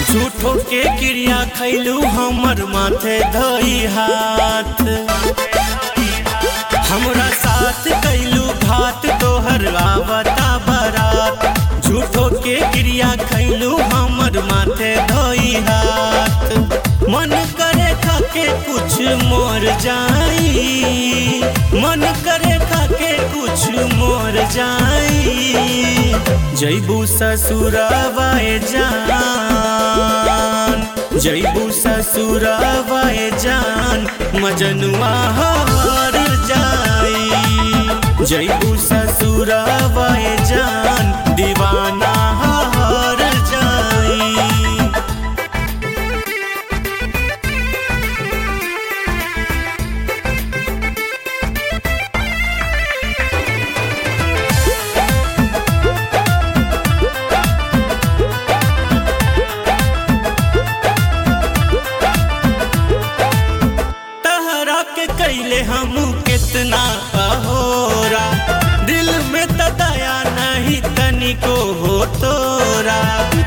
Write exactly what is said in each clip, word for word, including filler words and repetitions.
झूठो के क्रिया खैलू हमर माथे धोई हाथ। हमरा साथ कैलू घात तोहर आवता बरात। झूठो के क्रिया खैलू हमर माथे धोई हाथ। मन करे खाके कुछ मोर जाई, मन करे खाके कुछ मोर जाई। जैबू ससुरवा जान, जैबू ससुरवा जान, मजनुआ हार जाई। जैबू ससुरवा जान, दीवाना हार जाई। कैले हम कितना अहोरा, दिल में त दया नहीं तनिको हो तोरा।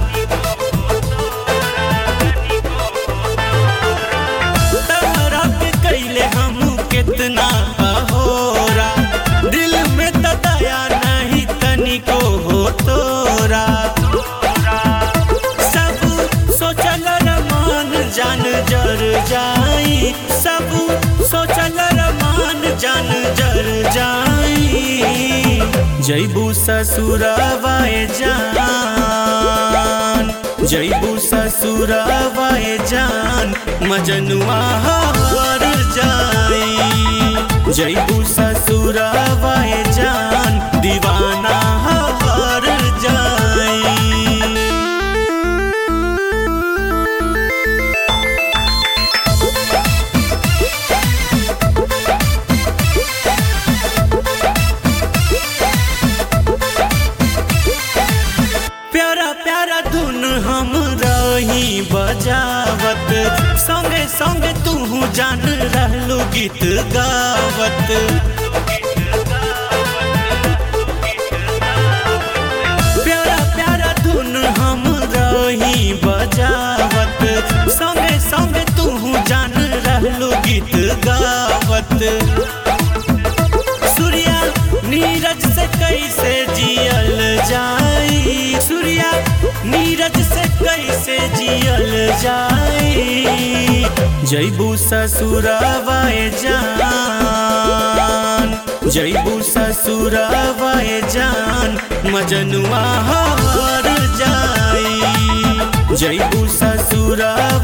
तहरा के कैले हम कितना अहोरा, दिल में त दया नहीं तनिको हो तोरा। सब सोचल रमान जान जर जाई, सब सोचल रमान जान जर जाई। जैबू ससुरवा जान, जैबू ससुरवा जान, मजनुआ हार जाई। जैबू ससुरवा जान, दीवाना हार जाई। प्यारा प्यारा धुन हम रही बजावत, संगे संगे तू जान रहलू गीत गावत। प्यारा प्यारा धुन हम रही बजावत, संगे संगे तू जान रहलू गीत गावत। सूर्या नीरज से कैसे जियल जाई, सूर्या नीरज से कैसे जियल जाई। जैबू ससुरवा जान, जैबू ससुरवा जान, मजनुआ हार जाई। जैबू ससुरवा